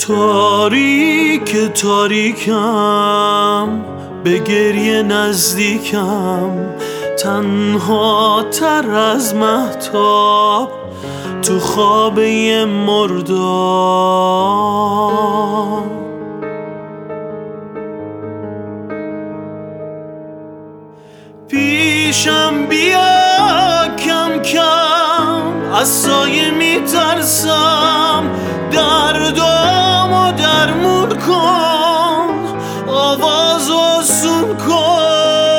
تاریک تاریکم، به گریه نزدیکم، تنها تر از مهتاب تو خواب یه مرداب. پیشم بیا کم کم، از سایه میترسم، دردامو درمون کن، آواز آسون کن.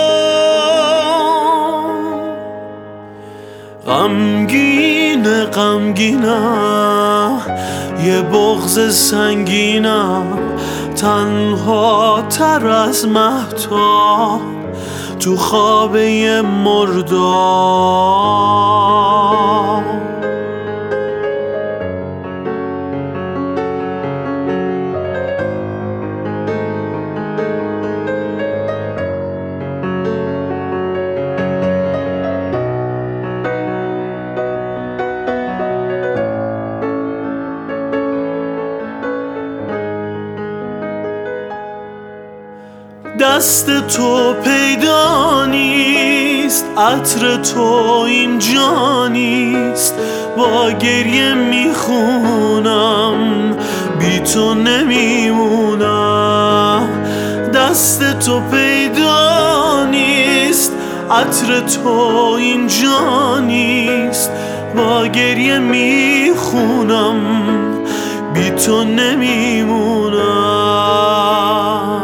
غمگینه غمگینم، یه بغض سنگینم، تنها تر از مهتاب تو خواب یه مرداب. دست تو پیدا نیست، عطر تو اینجا نیست، با گریه میخونم، بی تو نمیمونم. دست تو پیدا نیست، عطر تو اینجا نیست، با گریه میخونم، بی تو نمیمونم.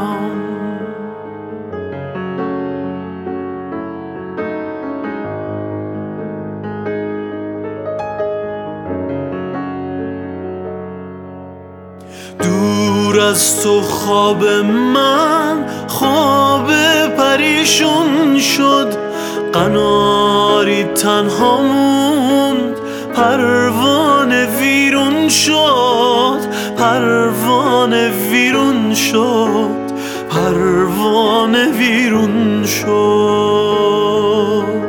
دور از تو خواب من خواب پریشون شد، قناری تنها موند، پروانه ویرون شد، پروانه ویرون شد، پروانه ویرون شد.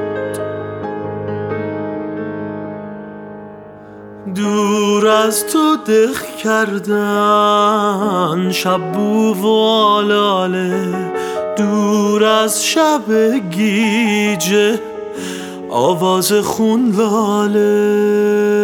دور از تو دق کردن شب بو و آلاله، دور از شب گیجه آواز خون لاله.